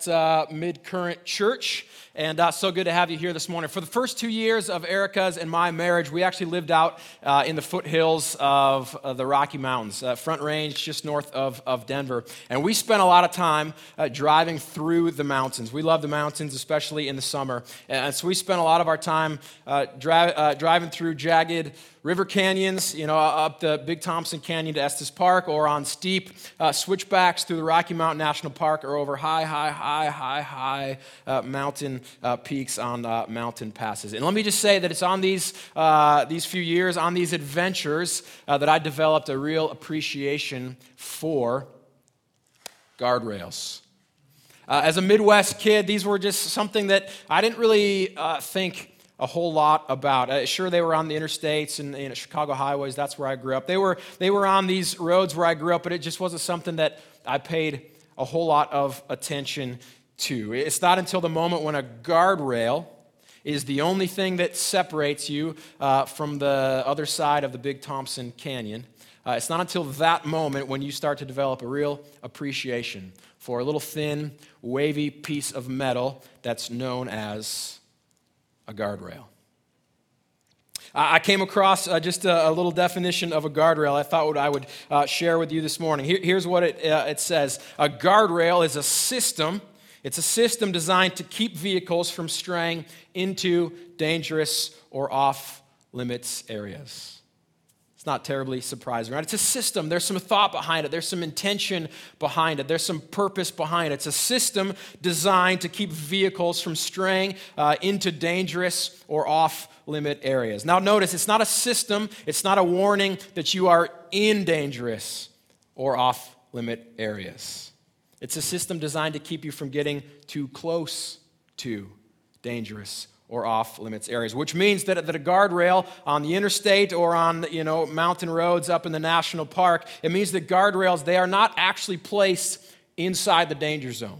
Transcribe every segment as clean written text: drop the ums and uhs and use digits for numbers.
at Mid-Current Church, and so good to have you here this morning. For the first 2 years of Erica's and my marriage, we actually lived out in the foothills of the Rocky Mountains, Front Range, just north of Denver. And we spent a lot of time driving through the mountains. We love the mountains, especially in the summer. And so we spent a lot of our time driving through jagged river canyons, up the Big Thompson Canyon to Estes Park, or on steep switchbacks through the Rocky Mountain National Park, or over high mountain peaks on mountain passes. And let me just say that it's on these few years, on these adventures, that I developed a real appreciation for guardrails. As a Midwest kid, these were just something that I didn't really think a whole lot about. Sure, they were on the interstates and Chicago highways. That's where I grew up. They were on these roads where I grew up, but it just wasn't something that I paid a whole lot of attention to. It's not until the moment when a guardrail is the only thing that separates you from the other side of the Big Thompson Canyon. It's not until that moment when you start to develop a real appreciation for a little thin, wavy piece of metal that's known as a guardrail. I came across just a little definition of a guardrail I thought I would share with you this morning. Here's what it says. A guardrail is a system. It's a system designed to keep vehicles from straying into dangerous or off-limits areas. It's not terribly surprising, right? It's a system. There's some thought behind it. There's some intention behind it. There's some purpose behind it. It's a system designed to keep vehicles from straying into dangerous or off-limit areas. Now notice, it's not a system. It's not a warning that you are in dangerous or off-limit areas. It's a system designed to keep you from getting too close to dangerous or off-limits areas, which means that a guardrail on the interstate or on mountain roads up in the national park, it means that guardrails, they are not actually placed inside the danger zone.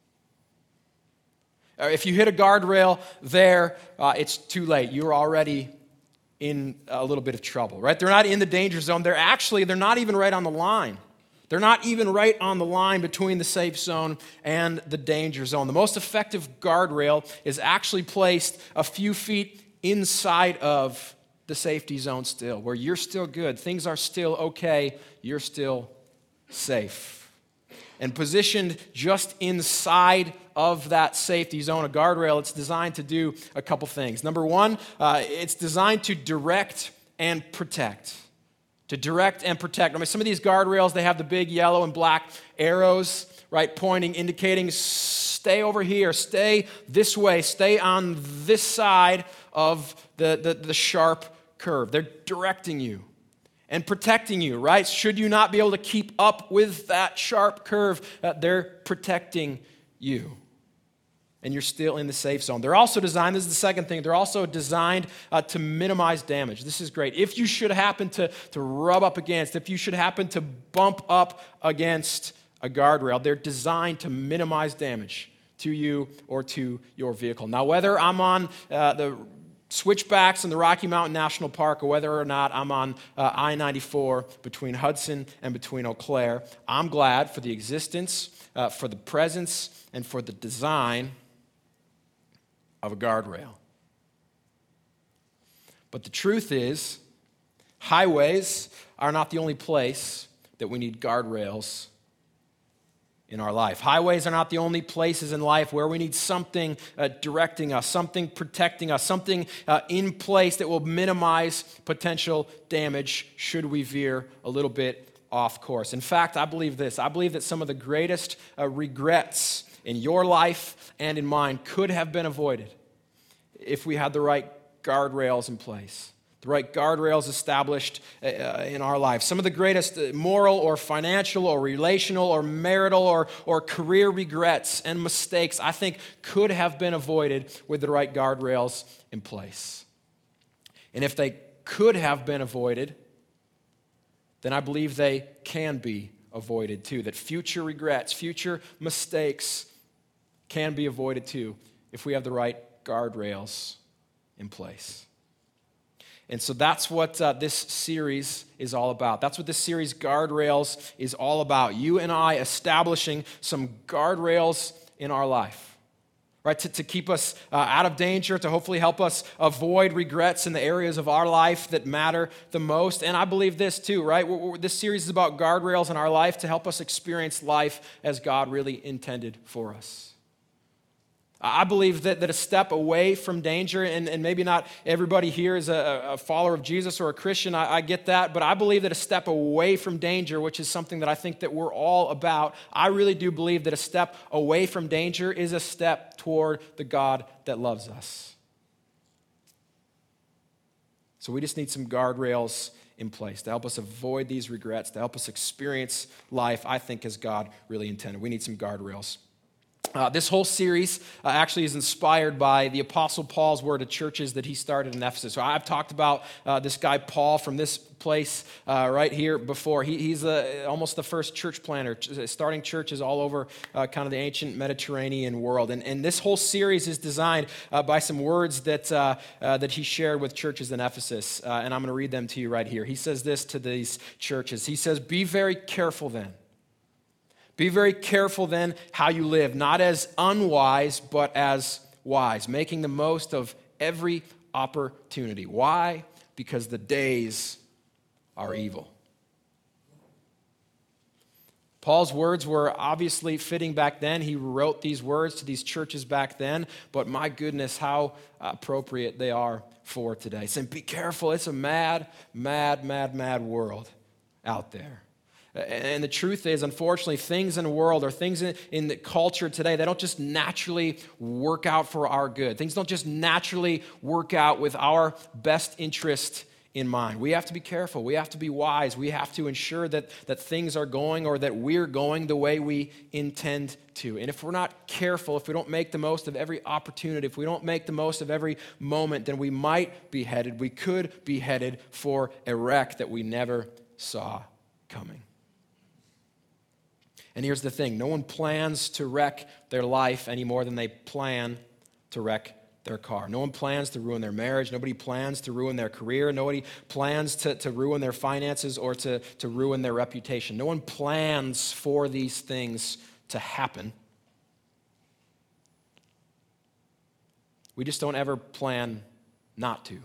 If you hit a guardrail there, it's too late. You're already in a little bit of trouble, right? They're not in the danger zone. They're not even right on the line. They're not even right on the line between the safe zone and the danger zone. The most effective guardrail is actually placed a few feet inside of the safety zone still, where you're still good. Things are still okay. You're still safe. And positioned just inside of that safety zone, a guardrail, it's designed to do a couple things. Number one, it's designed to direct and protect. To direct and protect. I mean, some of these guardrails, they have the big yellow and black arrows, right, pointing, indicating, stay over here, stay this way, stay on this side of the sharp curve. They're directing you and protecting you, right? Should you not be able to keep up with that sharp curve, they're protecting you. And you're still in the safe zone. They're also designed, this is the second thing, they're also designed to minimize damage. This is great. If you should happen to rub up against, if you should happen to bump up against a guardrail, they're designed to minimize damage to you or to your vehicle. Now, whether I'm on the switchbacks in the Rocky Mountain National Park, or whether or not I'm on I-94 between Hudson and between Eau Claire, I'm glad for the existence, for the presence, and for the design of a guardrail. But the truth is, highways are not the only place that we need guardrails in our life. Highways are not the only places in life where we need something directing us, something protecting us, something in place that will minimize potential damage should we veer a little bit off course. In fact, I believe this. I believe that some of the greatest regrets in your life and in mine could have been avoided if we had the right guardrails in place, the right guardrails established in our life. Some of the greatest moral or financial or relational or marital or career regrets and mistakes, I think, could have been avoided with the right guardrails in place. And if they could have been avoided, then I believe they can be avoided too, that future regrets, future mistakes can be avoided too if we have the right guardrails in place. And so that's what this series is all about. That's what this series, Guardrails, is all about. You and I establishing some guardrails in our life, right? To keep us out of danger, to hopefully help us avoid regrets in the areas of our life that matter the most. And I believe this too, right? This series is about guardrails in our life to help us experience life as God really intended for us. I believe that a step away from danger, and maybe not everybody here is a follower of Jesus or a Christian, I get that, but I believe that a step away from danger, which is something that I think that we're all about, I really do believe that a step away from danger is a step toward the God that loves us. So we just need some guardrails in place to help us avoid these regrets, to help us experience life, I think, as God really intended. We need some guardrails. This whole series actually is inspired by the Apostle Paul's word to churches that he started in Ephesus. So I've talked about this guy Paul from this place right here before. He's almost the first church planter, starting churches all over kind of the ancient Mediterranean world. And this whole series is designed by some words that he shared with churches in Ephesus. And I'm going to read them to you right here. He says this to these churches. He says, "Be very careful then. Be very careful then how you live, not as unwise, but as wise, making the most of every opportunity." Why? Because the days are evil. Paul's words were obviously fitting back then. He wrote these words to these churches back then, but my goodness, how appropriate they are for today. Saying, be careful, it's a mad world out there. And the truth is, unfortunately, things in the world or things in the culture today, they don't just naturally work out for our good. Things don't just naturally work out with our best interest in mind. We have to be careful. We have to be wise. We have to ensure that things are going or that we're going the way we intend to. And if we're not careful, if we don't make the most of every opportunity, if we don't make the most of every moment, then we could be headed for a wreck that we never saw coming. And here's the thing, no one plans to wreck their life any more than they plan to wreck their car. No one plans to ruin their marriage. Nobody plans to ruin their career. Nobody plans to ruin their finances or to ruin their reputation. No one plans for these things to happen. We just don't ever plan not to.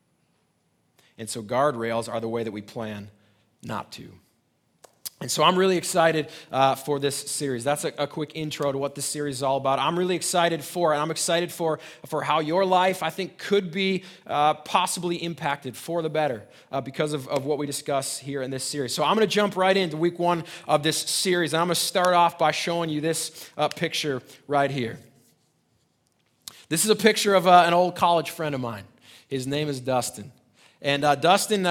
And so guardrails are the way that we plan not to. And so I'm really excited for this series. That's a quick intro to what this series is all about. I'm really excited for it. I'm excited for how your life, I think, could be possibly impacted for the better because of what we discuss here in this series. So I'm going to jump right into week 1 of this series. And I'm going to start off by showing you this picture right here. This is a picture of an old college friend of mine. His name is Dustin. And Dustin,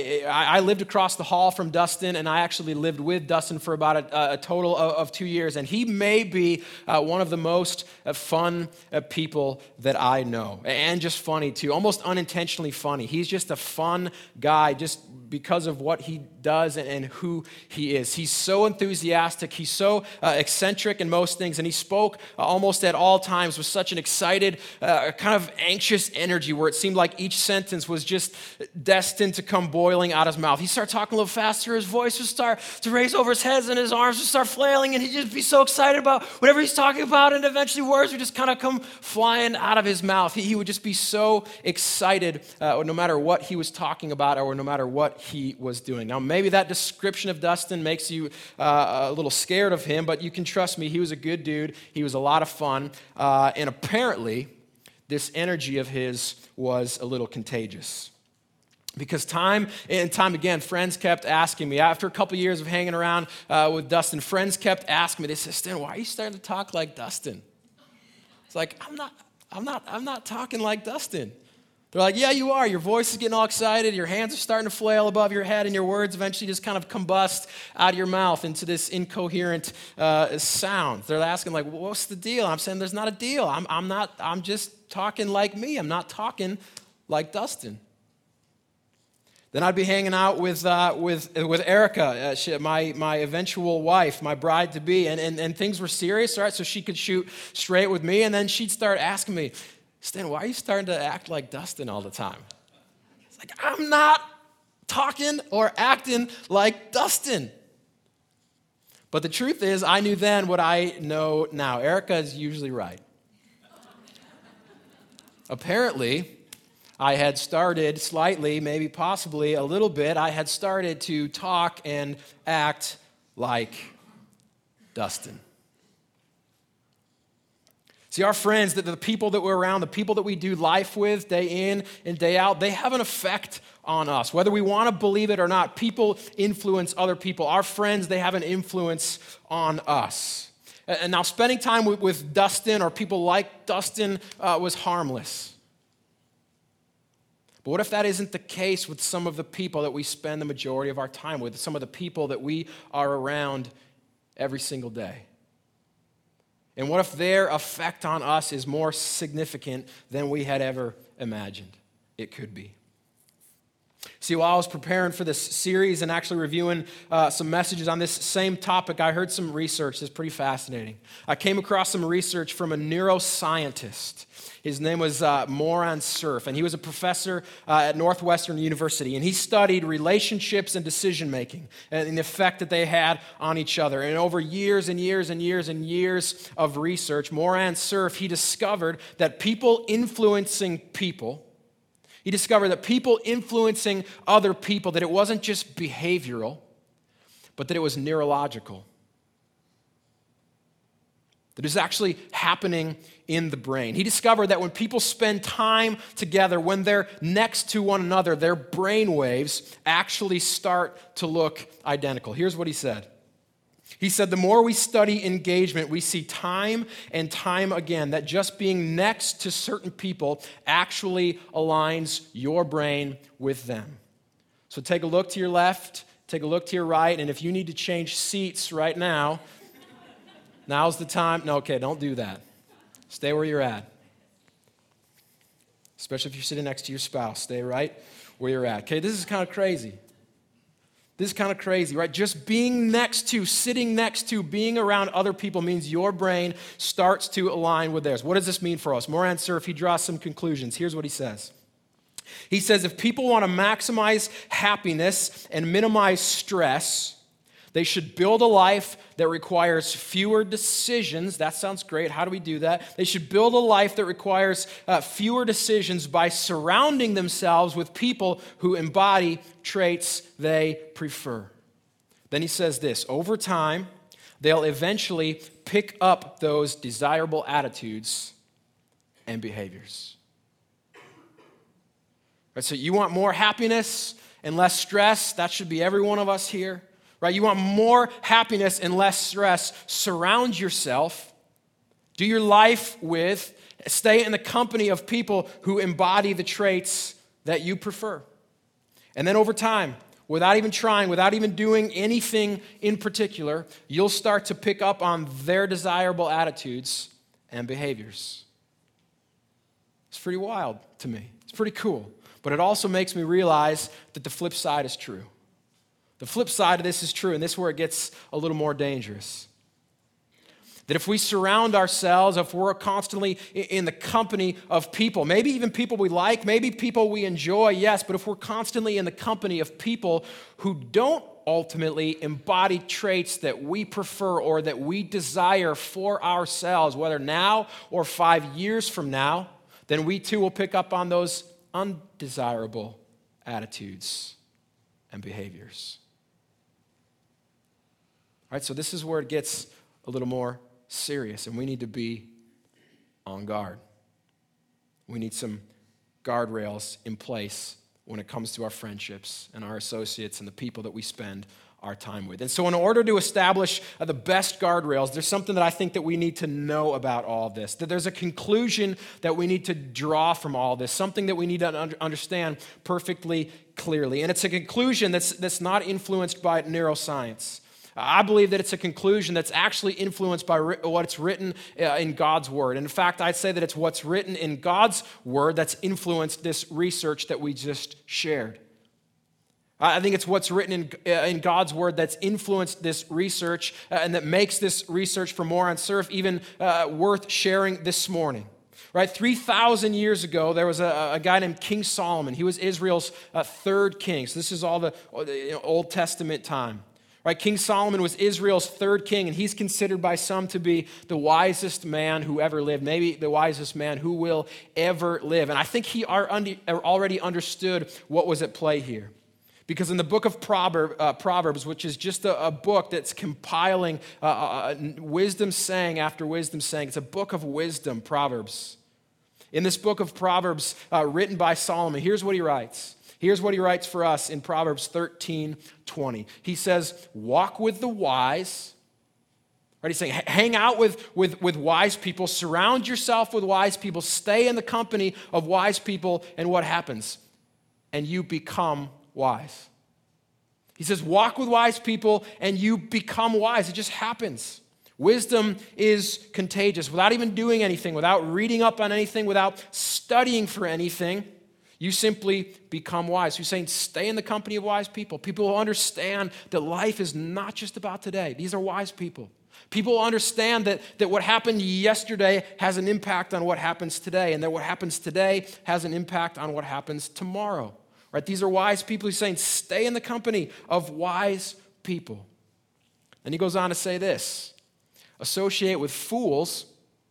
I lived across the hall from Dustin, and I actually lived with Dustin for about a total of 2 years. And he may be one of the most fun people that I know. And just funny, too. Almost unintentionally funny. He's just a fun guy just because of what he does and who he is. He's so enthusiastic. He's so eccentric in most things. And he spoke almost at all times with such an excited, kind of anxious energy where it seemed like each sentence was just destined to come boiling out of his mouth. He'd start talking a little faster. His voice would start to raise over his head and his arms would start flailing. And he'd just be so excited about whatever he's talking about. And eventually words would just kind of come flying out of his mouth. He would just be no excited no matter what he was talking about or no matter what he was doing. Now, maybe that description of Dustin makes you a little scared of him, but you can trust me, he was a good dude. He was a lot of fun. And apparently, this energy of his was a little contagious. Because time and time again, friends kept asking me, after a couple years of hanging around with Dustin, friends kept asking me, they said, Stan, why are you starting to talk like Dustin? It's like, I'm not talking like Dustin. They're like, yeah, you are. Your voice is getting all excited. Your hands are starting to flail above your head, and your words eventually just kind of combust out of your mouth into this incoherent sound. They're asking, like, well, what's the deal? I'm saying there's not a deal. I'm just talking like me. I'm not talking like Dustin. Then I'd be hanging out with Erica, my eventual wife, my bride-to-be, and things were serious, all right, so she could shoot straight with me, and then she'd start asking me, Stan, why are you starting to act like Dustin all the time? It's like, I'm not talking or acting like Dustin. But the truth is, I knew then what I know now. Erica is usually right. Apparently, I had started slightly, maybe possibly a little bit, I had started to talk and act like Dustin. See, our friends, the people that we're around, the people that we do life with day in and day out, they have an effect on us. Whether we want to believe it or not, people influence other people. Our friends, they have an influence on us. And now spending time with Dustin or people like Dustin was harmless. But what if that isn't the case with some of the people that we spend the majority of our time with, some of the people that we are around every single day? And what if their effect on us is more significant than we had ever imagined it could be? See, while I was preparing for this series and actually reviewing some messages on this same topic, I heard some research that's pretty fascinating. I came across some research from a neuroscientist. His name was Moran Cerf, and he was a professor at Northwestern University, and he studied relationships and decision-making and the effect that they had on each other. And over years and years and years and years of research, Moran Cerf, he discovered that people influencing people, he discovered that people influencing other people, that it wasn't just behavioral, but that it was neurological. That is actually happening in the brain. He discovered that when people spend time together, when they're next to one another, their brain waves actually start to look identical. Here's what he said. He said, the more we study engagement, we see time and time again that just being next to certain people actually aligns your brain with them. So take a look to your left, take a look to your right, and if you need to change seats right now, now's the time. No, okay, don't do that. Stay where you're at. Especially if you're sitting next to your spouse. Stay right where you're at. Okay, this is kind of crazy. This is kind of crazy, right? Just being next to, sitting next to, being around other people means your brain starts to align with theirs. What does this mean for us? Moran Cerf, he draws some conclusions. Here's what he says. He says, if people want to maximize happiness and minimize stress, they should build a life that requires fewer decisions. That sounds great. How do we do that? They should build a life that requires fewer decisions by surrounding themselves with people who embody traits they prefer. Then he says this, over time, they'll eventually pick up those desirable attitudes and behaviors. Right, so you want more happiness and less stress? That should be every one of us here. Right? You want more happiness and less stress. Surround yourself. Do your life with, stay in the company of people who embody the traits that you prefer. And then over time, without even trying, without even doing anything in particular, you'll start to pick up on their desirable attitudes and behaviors. It's pretty wild to me. It's pretty cool. But it also makes me realize that the flip side is true. The flip side of this is true, and this is where it gets a little more dangerous. That if we surround ourselves, if we're constantly in the company of people, maybe even people we like, maybe people we enjoy, yes, but if we're constantly in the company of people who don't ultimately embody traits that we prefer or that we desire for ourselves, whether now or 5 years from now, then we too will pick up on those undesirable attitudes and behaviors. All right, so this is where it gets a little more serious, and we need to be on guard. We need some guardrails in place when it comes to our friendships and our associates and the people that we spend our time with. And so in order to establish the best guardrails, there's something that I think that we need to know about all of this, that there's a conclusion that we need to draw from all this, something that we need to understand perfectly clearly. And it's a conclusion that's not influenced by neuroscience. I believe that it's a conclusion that's actually influenced by what's written in God's Word. And in fact, I'd say that it's what's written in God's Word that's influenced this research that we just shared. I think it's what's written in God's Word that's influenced this research and that makes this research from Moran Cerf even worth sharing this morning. Right, 3,000 years ago, there was a guy named King Solomon. He was Israel's third king. So this is all the Old Testament time. Right? King Solomon was Israel's third king, and he's considered by some to be the wisest man who ever lived, maybe the wisest man who will ever live. And I think he already understood what was at play here. Because in the book of Proverbs, which is just a book that's compiling wisdom saying after wisdom saying, it's a book of wisdom, Proverbs. In this book of Proverbs written by Solomon, here's what he writes. Here's what he writes for us in Proverbs 13:20. He says, walk with the wise. Right? He's saying, hang out with wise people. Surround yourself with wise people. Stay in the company of wise people. And what happens? And you become wise. He says, walk with wise people and you become wise. It just happens. Wisdom is contagious. Without even doing anything, without reading up on anything, without studying for anything, you simply become wise. He's saying, stay in the company of wise people. People who understand that life is not just about today. These are wise people. People who understand that what happened yesterday has an impact on what happens today, and that what happens today has an impact on what happens tomorrow. Right? These are wise people. He's saying, stay in the company of wise people. And he goes on to say this, associate with fools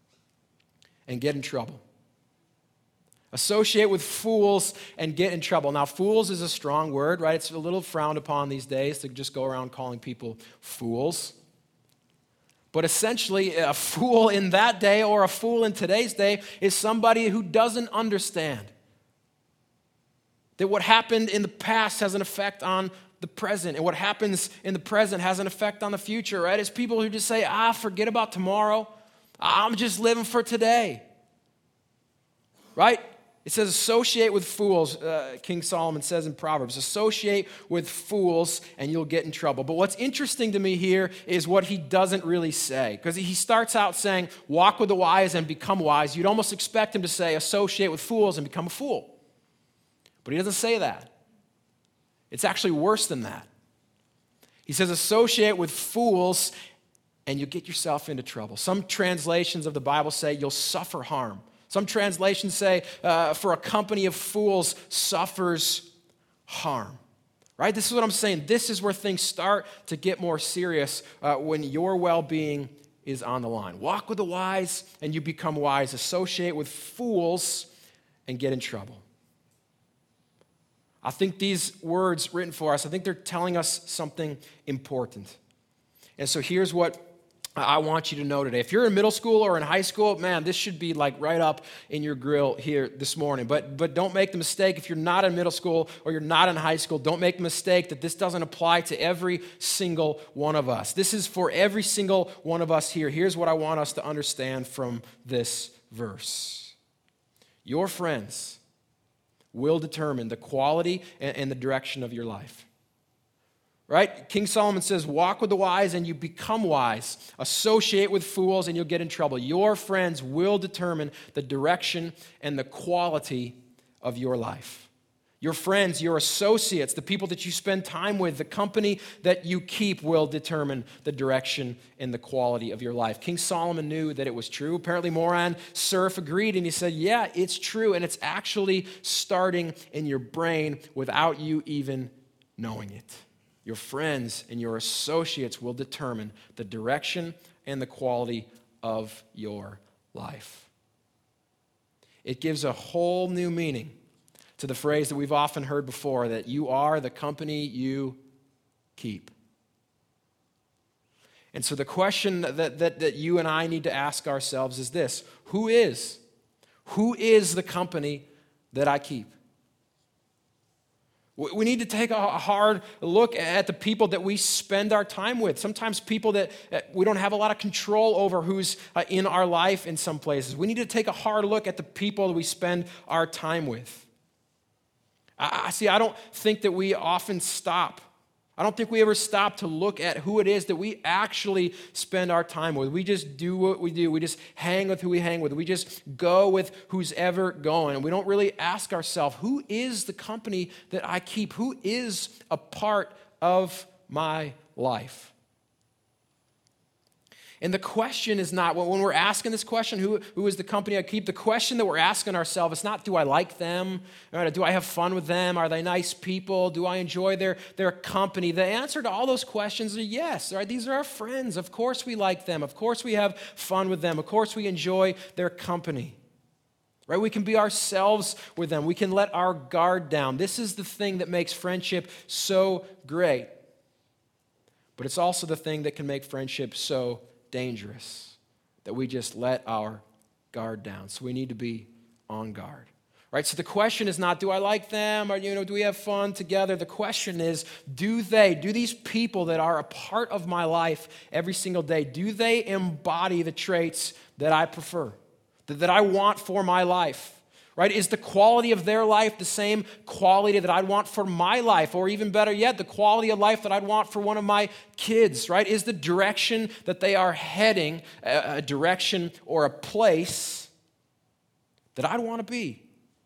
and get in trouble. Associate with fools and get in trouble. Now, fools is a strong word, right? It's a little frowned upon these days to just go around calling people fools. But essentially, a fool in that day or a fool in today's day is somebody who doesn't understand that what happened in the past has an effect on the present, and what happens in the present has an effect on the future, right? It's people who just say, forget about tomorrow. I'm just living for today, right? It says associate with fools, King Solomon says in Proverbs. Associate with fools and you'll get in trouble. But what's interesting to me here is what he doesn't really say. Because he starts out saying, walk with the wise and become wise. You'd almost expect him to say, associate with fools and become a fool. But he doesn't say that. It's actually worse than that. He says, associate with fools and you'll get yourself into trouble. Some translations of the Bible say you'll suffer harm. Some translations say, for a company of fools suffers harm. Right? This is what I'm saying. This is where things start to get more serious when your well-being is on the line. Walk with the wise and you become wise. Associate with fools and get in trouble. I think these words written for us, I think they're telling us something important. And so here's what I want you to know today. If you're in middle school or in high school, man, this should be like right up in your grill here this morning. But don't make the mistake, if you're not in middle school or you're not in high school, don't make the mistake that this doesn't apply to every single one of us. This is for every single one of us here. Here's what I want us to understand from this verse. Your friends will determine the quality and the direction of your life. Right? King Solomon says, walk with the wise and you become wise. Associate with fools and you'll get in trouble. Your friends will determine the direction and the quality of your life. Your friends, your associates, the people that you spend time with, the company that you keep will determine the direction and the quality of your life. King Solomon knew that it was true. Apparently Moran Cerf agreed and he said, yeah, it's true. And it's actually starting in your brain without you even knowing it. Your friends and your associates will determine the direction and the quality of your life. It gives a whole new meaning to the phrase that we've often heard before, that you are the company you keep. And so the question that you and I need to ask ourselves is this: who is the company that I keep? We need to take a hard look at the people that we spend our time with. Sometimes people that we don't have a lot of control over who's in our life in some places. We need to take a hard look at the people that we spend our time with. I don't think that we often stop. I don't think we ever stop to look at who it is that we actually spend our time with. We just do what we do. We just hang with who we hang with. We just go with who's ever going. And we don't really ask ourselves, who is the company that I keep? Who is a part of my life? And the question is not, when we're asking this question, who is the company I keep? The question that we're asking ourselves is not, do I like them? Or do I have fun with them? Are they nice people? Do I enjoy their company? The answer to all those questions are yes. Right? These are our friends. Of course we like them. Of course we have fun with them. Of course we enjoy their company. Right? We can be ourselves with them. We can let our guard down. This is the thing that makes friendship so great. But it's also the thing that can make friendship so dangerous, that we just let our guard down. So we need to be on guard. Right? So the question is not, do I like them? Or, do we have fun together? The question is, do these people that are a part of my life every single day, do they embody the traits that I prefer, that I want for my life? Right? Is the quality of their life the same quality that I'd want for my life? Or even better yet, the quality of life that I'd want for one of my kids, right? Is the direction that they are heading a direction or a place that I'd want to be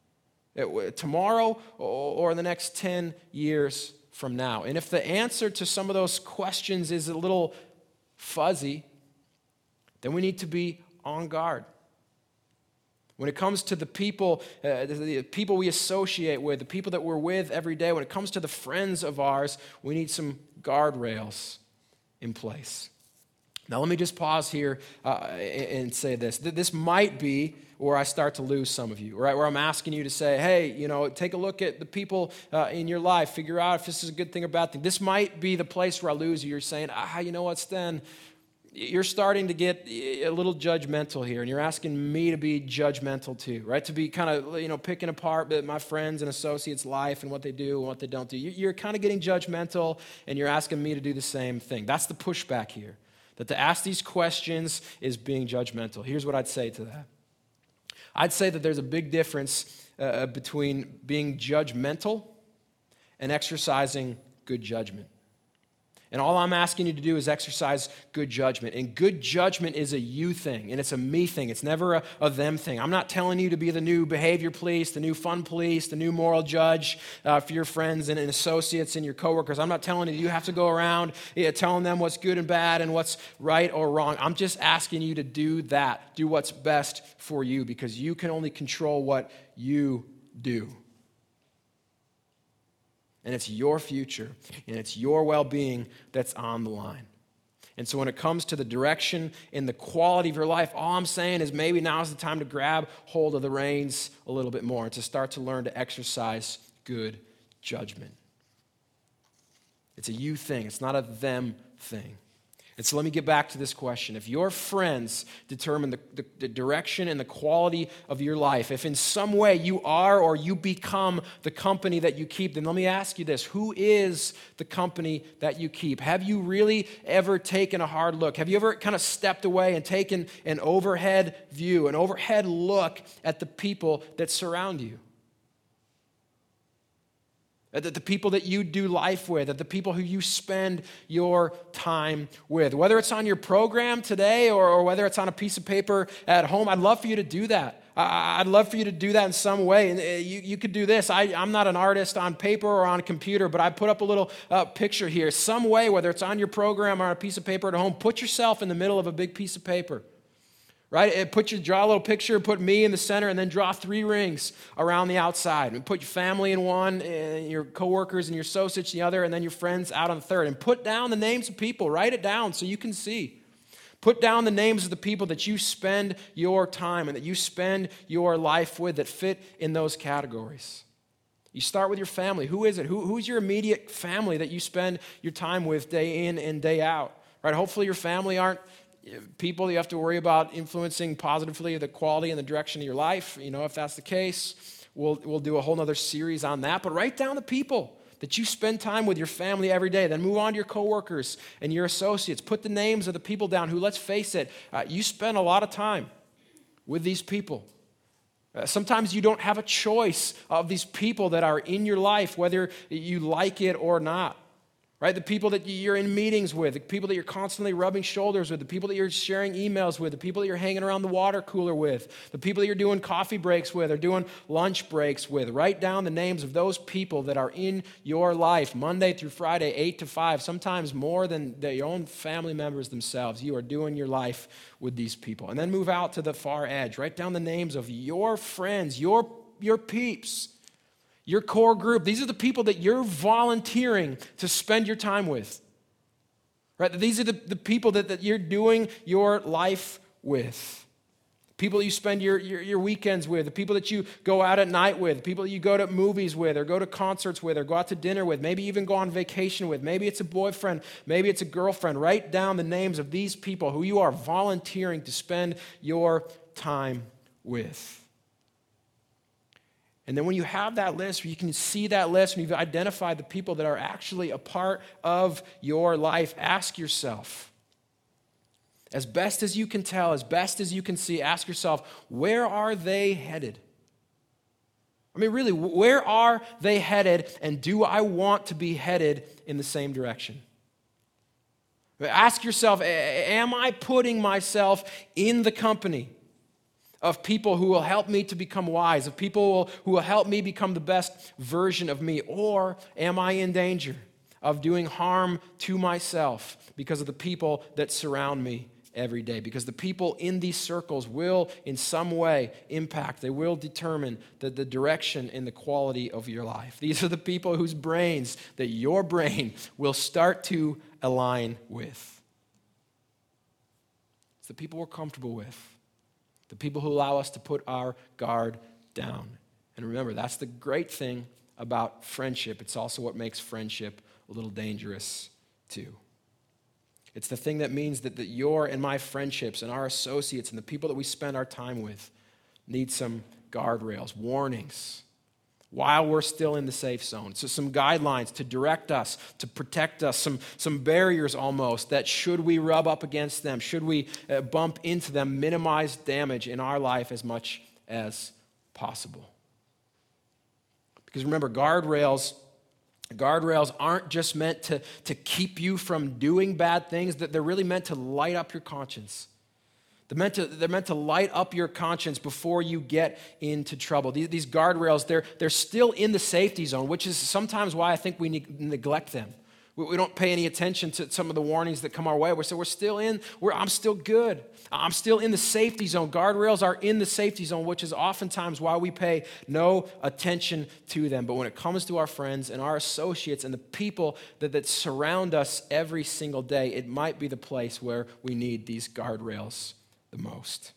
tomorrow or in the next 10 years from now? And if the answer to some of those questions is a little fuzzy, then we need to be on guard. When it comes to the people we associate with, the people that we're with every day, when it comes to the friends of ours, we need some guardrails in place. Now, let me just pause here and say this. This might be where I start to lose some of you, right? Where I'm asking you to say, hey, take a look at the people in your life, figure out if this is a good thing or bad thing. This might be the place where I lose you. You're saying, you know what, Sten? You're starting to get a little judgmental here, and you're asking me to be judgmental too, right? To be kind of, picking apart my friends and associates' life and what they do and what they don't do. You're kind of getting judgmental, and you're asking me to do the same thing. That's the pushback here, that to ask these questions is being judgmental. Here's what I'd say to that. I'd say that there's a big difference between being judgmental and exercising good judgment. And all I'm asking you to do is exercise good judgment. And good judgment is a you thing, and it's a me thing. It's never a them thing. I'm not telling you to be the new behavior police, the new fun police, the new moral judge for your friends and associates and your coworkers. I'm not telling you have to go around telling them what's good and bad and what's right or wrong. I'm just asking you to do that. Do what's best for you, because you can only control what you do. And it's your future, and it's your well-being that's on the line. And so when it comes to the direction and the quality of your life, all I'm saying is maybe now's the time to grab hold of the reins a little bit more and to start to learn to exercise good judgment. It's a you thing. It's not a them thing. And so let me get back to this question. If your friends determine the direction and the quality of your life, if in some way you are or you become the company that you keep, then let me ask you this. Who is the company that you keep? Have you really ever taken a hard look? Have you ever kind of stepped away and taken an overhead view, an overhead look at the people that surround you? That the people that you do life with, that the people who you spend your time with, whether it's on your program today or whether it's on a piece of paper at home, I'd love for you to do that. I'd love for you to do that in some way. And you could do this. I'm not an artist on paper or on a computer, but I put up a little picture here. Some way, whether it's on your program or on a piece of paper at home, put yourself in the middle of a big piece of paper. Right? Draw a little picture, put me in the center, and then draw 3 rings around the outside. And put your family in one, and your coworkers and your associates in the other, and then your friends out on the third. And put down the names of people. Write it down so you can see. Put down the names of the people that you spend your time and that you spend your life with that fit in those categories. You start with your family. Who is it? Who's your immediate family that you spend your time with day in and day out? Right? Hopefully your family aren't people you have to worry about influencing positively the quality and the direction of your life. If that's the case, we'll do a whole nother series on that. But write down the people that you spend time with, your family every day. Then move on to your coworkers and your associates. Put the names of the people down who, let's face it, you spend a lot of time with these people. Sometimes you don't have a choice of these people that are in your life, whether you like it or not. right? The people that you're in meetings with, the people that you're constantly rubbing shoulders with, the people that you're sharing emails with, the people that you're hanging around the water cooler with, the people that you're doing coffee breaks with or doing lunch breaks with. Write down the names of those people that are in your life, Monday through Friday, 8 to 5, sometimes more than your own family members themselves. You are doing your life with these people. And then move out to the far edge. Write down the names of your friends, your peeps, your core group. These are the people that you're volunteering to spend your time with. Right? These are the people that you're doing your life with. People you spend your weekends with, the people that you go out at night with, the people that you go to movies with or go to concerts with or go out to dinner with, maybe even go on vacation with. Maybe it's a boyfriend, maybe it's a girlfriend. Write down the names of these people who you are volunteering to spend your time with. And then when you have that list, you can see that list, and you've identified the people that are actually a part of your life, ask yourself, as best as you can tell, as best as you can see, ask yourself, where are they headed? I mean, really, where are they headed, and do I want to be headed in the same direction? Ask yourself, am I putting myself in the company of people who will help me to become wise, of people who will help me become the best version of me? Or am I in danger of doing harm to myself because of the people that surround me every day? Because the people in these circles will in some way impact, they will determine the direction and the quality of your life. These are the people whose brains that your brain will start to align with. It's the people we're comfortable with. The people who allow us to put our guard down. And remember, that's the great thing about friendship. It's also what makes friendship a little dangerous too. It's the thing that means that your and my friendships and our associates and the people that we spend our time with need some guardrails, warnings, while we're still in the safe zone. So some guidelines to direct us, to protect us, some barriers almost that should we rub up against them, should we bump into them, minimize damage in our life as much as possible. Because remember, guardrails aren't just meant to keep you from doing bad things, that they're really meant to light up your conscience. They're meant to light up your conscience before you get into trouble. These guardrails, they're still in the safety zone, which is sometimes why I think we neglect them. We don't pay any attention to some of the warnings that come our way. I'm still good. I'm still in the safety zone. Guardrails are in the safety zone, which is oftentimes why we pay no attention to them. But when it comes to our friends and our associates and the people that surround us every single day, it might be the place where we need these guardrails the most.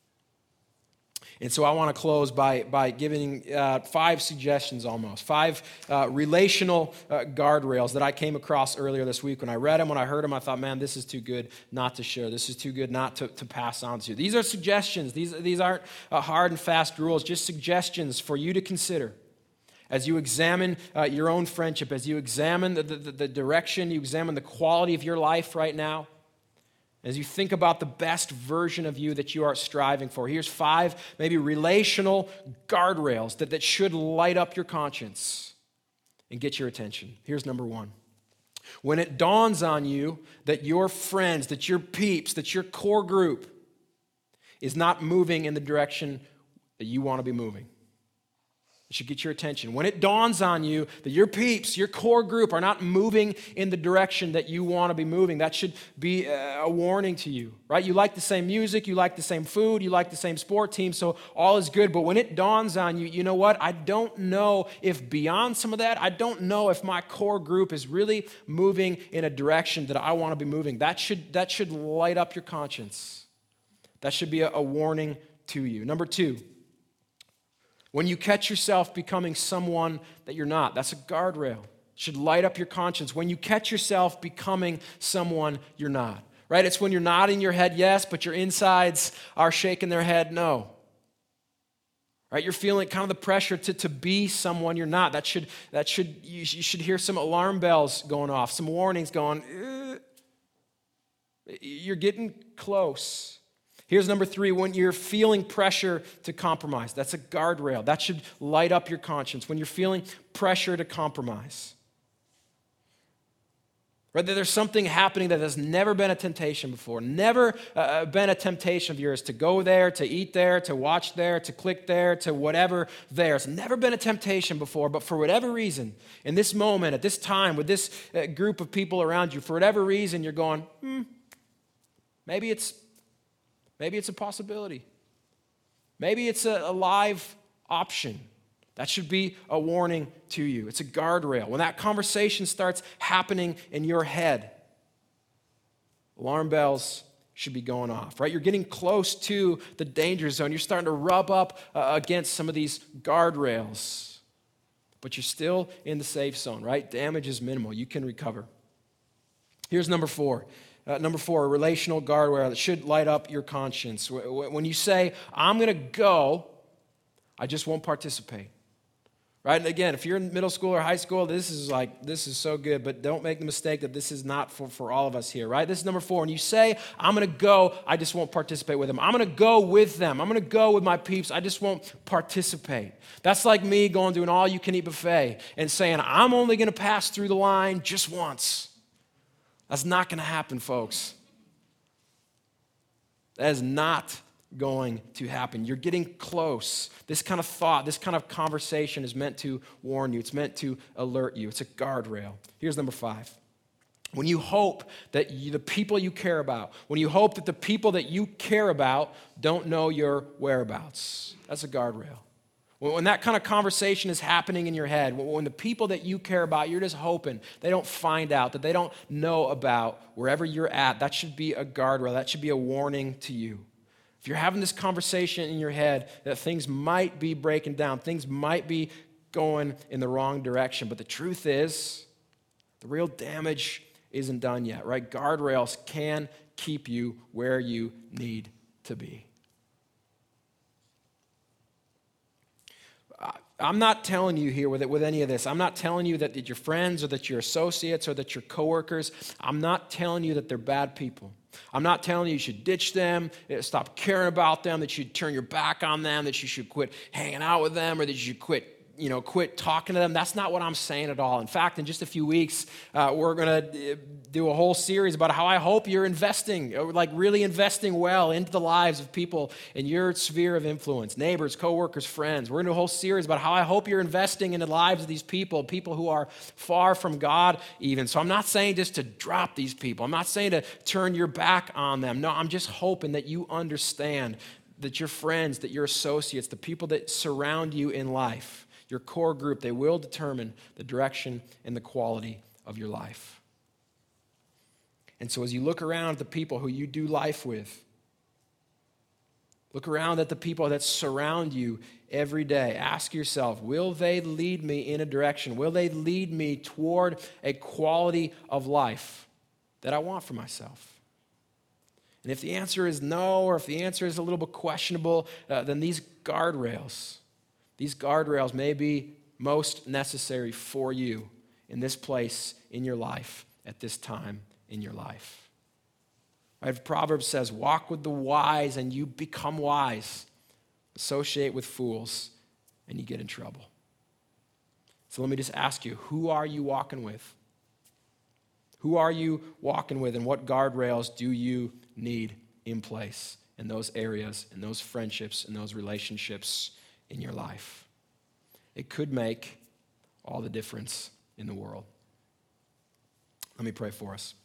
And so I want to close by giving 5 suggestions almost, 5 relational guardrails that I came across earlier this week. When I read them, when I heard them, I thought, man, this is too good not to share. This is too good not to pass on to you. These are suggestions. These aren't hard and fast rules, just suggestions for you to consider as you examine your own friendship, as you examine the direction, you examine the quality of your life right now. As you think about the best version of you that you are striving for, here's 5 maybe relational guardrails that should light up your conscience and get your attention. Here's number 1. When it dawns on you that your friends, that your peeps, that your core group is not moving in the direction that you want to be moving, it should get your attention. When it dawns on you that your peeps, your core group are not moving in the direction that you want to be moving, that should be a warning to you, right? You like the same music, you like the same food, you like the same sport team, so all is good. But when it dawns on you, you know what? I don't know if beyond some of that, I don't know if my core group is really moving in a direction that I want to be moving. That should light up your conscience. That should be a warning to you. Number 2. When you catch yourself becoming someone that you're not, that's a guardrail. It should light up your conscience. When you catch yourself becoming someone you're not, right? It's when you're nodding your head yes, but your insides are shaking their head no. Right? You're feeling kind of the pressure to be someone you're not. You should hear some alarm bells going off, some warnings going, you're getting close. Here's number 3, when you're feeling pressure to compromise. That's a guardrail. That should light up your conscience when you're feeling pressure to compromise. Right? That there's something happening that has never been a temptation before. Never been a temptation of yours to go there, to eat there, to watch there, to click there, to whatever there. It's never been a temptation before, but for whatever reason, in this moment, at this time, with this group of people around you, for whatever reason, you're going, maybe it's a possibility. Maybe it's a live option. That should be a warning to you. It's a guardrail. When that conversation starts happening in your head, alarm bells should be going off, right? You're getting close to the danger zone. You're starting to rub up against some of these guardrails, but you're still in the safe zone, right? Damage is minimal. You can recover. Here's number 4. Number 4, a relational guardrail that should light up your conscience. When you say, I'm going to go, I just won't participate. Right? And again, if you're in middle school or high school, this is so good, but don't make the mistake that this is not for all of us here, right? This is number 4. When you say, I'm going to go, I just won't participate with them. I'm going to go with them. I'm going to go with my peeps. I just won't participate. That's like me going to an all-you-can-eat buffet and saying, I'm only going to pass through the line just once. That's not going to happen, folks. That is not going to happen. You're getting close. This kind of thought, this kind of conversation is meant to warn you. It's meant to alert you. It's a guardrail. Here's number 5. When you hope that the people you care about, when you hope that the people that you care about don't know your whereabouts, that's a guardrail. When that kind of conversation is happening in your head, when the people that you care about, you're just hoping they don't find out, that they don't know about wherever you're at, that should be a guardrail. That should be a warning to you. If you're having this conversation in your head that things might be breaking down, things might be going in the wrong direction, but the truth is, the real damage isn't done yet, right? Guardrails can keep you where you need to be. I'm not telling you here with any of this. I'm not telling you that your friends or that your associates or that your coworkers, I'm not telling you that they're bad people. I'm not telling you should ditch them, stop caring about them, that you should turn your back on them, that you should quit hanging out with them, or that you should quit talking to them. That's not what I'm saying at all. In fact, in just a few weeks, we're going to do a whole series about how I hope you're investing, like really investing well into the lives of people in your sphere of influence, neighbors, coworkers, friends. We're going to do a whole series about how I hope you're investing in the lives of these people who are far from God even. So I'm not saying just to drop these people. I'm not saying to turn your back on them. No, I'm just hoping that you understand that your friends, that your associates, the people that surround you in life, your core group, they will determine the direction and the quality of your life. And so as you look around at the people who you do life with, look around at the people that surround you every day. Ask yourself, will they lead me in a direction? Will they lead me toward a quality of life that I want for myself? And if the answer is no, or if the answer is a little bit questionable, then these guardrails may be most necessary for you in this place in your life at this time in your life. Right? Proverbs says, walk with the wise and you become wise. Associate with fools and you get in trouble. So let me just ask you, who are you walking with? Who are you walking with, and what guardrails do you need in place in those areas, in those friendships, in those relationships in your life? It could make all the difference in the world. Let me pray for us.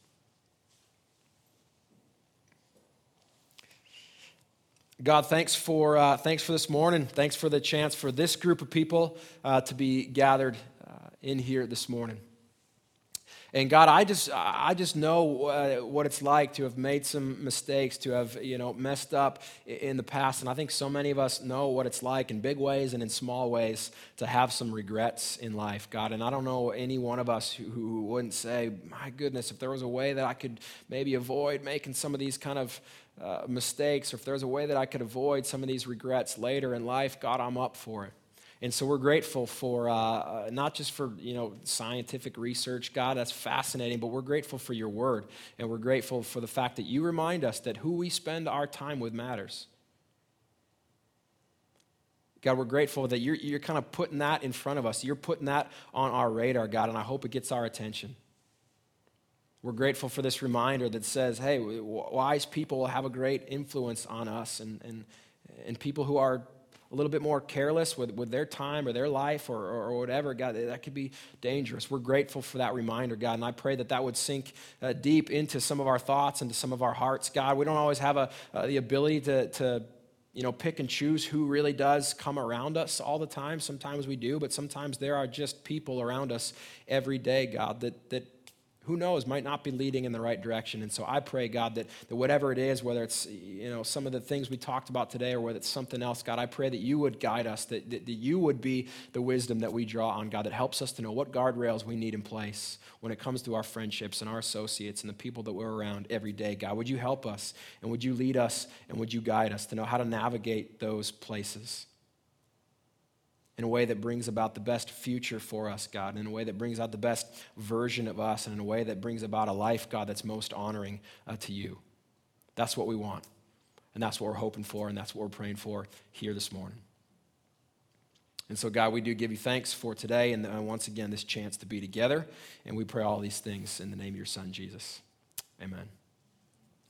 God, thanks for this morning. Thanks for the chance for this group of people to be gathered in here this morning. And God, I just know what it's like to have made some mistakes, to have messed up in the past. And I think so many of us know what it's like in big ways and in small ways to have some regrets in life, God. And I don't know any one of us who wouldn't say, my goodness, if there was a way that I could maybe avoid making some of these kind of mistakes, or if there's a way that I could avoid some of these regrets later in life, God, I'm up for it. And so we're grateful for, not just for, scientific research, God, that's fascinating, but we're grateful for your word. And we're grateful for the fact that you remind us that who we spend our time with matters. God, we're grateful that you're kind of putting that in front of us. You're putting that on our radar, God, and I hope it gets our attention. We're grateful for this reminder that says, hey, wise people will have a great influence on us, and people who are a little bit more careless with their time or their life or whatever, God, that could be dangerous. We're grateful for that reminder, God, and I pray that would sink deep into some of our thoughts, into some of our hearts, God. We don't always have the ability to pick and choose who really does come around us all the time. Sometimes we do, but sometimes there are just people around us every day, God, that who knows, might not be leading in the right direction. And so I pray, God, that whatever it is, whether it's some of the things we talked about today or whether it's something else, God, I pray that you would guide us, that you would be the wisdom that we draw on, God, that helps us to know what guardrails we need in place when it comes to our friendships and our associates and the people that we're around every day. God, would you help us, and would you lead us, and would you guide us to know how to navigate those places in a way that brings about the best future for us, God, in a way that brings out the best version of us, and in a way that brings about a life, God, that's most honoring to you. That's what we want, and that's what we're hoping for, and that's what we're praying for here this morning. And so, God, we do give you thanks for today, and once again, this chance to be together, and we pray all these things in the name of your Son, Jesus. Amen.